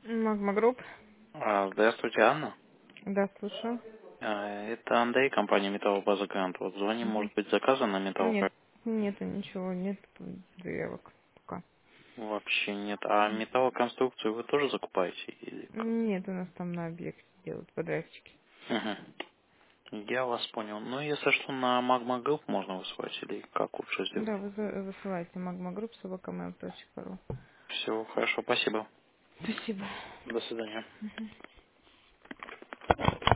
Магма Групп. Здравствуйте, Анна. Да, слушаю. Это Андрей, компания Металлобаза Грант. Вот звоним, Мгм. может быть, заказан на Нет, металлокар? нету ничего, нет заявок пока. Вообще нет. А металлоконструкцию вы тоже закупаете? Или как? Нет, у нас там на объекте делают подрядчики. Мгм. Я вас понял. Ну, если что, на Magma Group можно высылать или как лучше сделать? Да, высылайте Магма Групп, собакамейл.ру. Все, хорошо, спасибо. Спасибо. До свидания.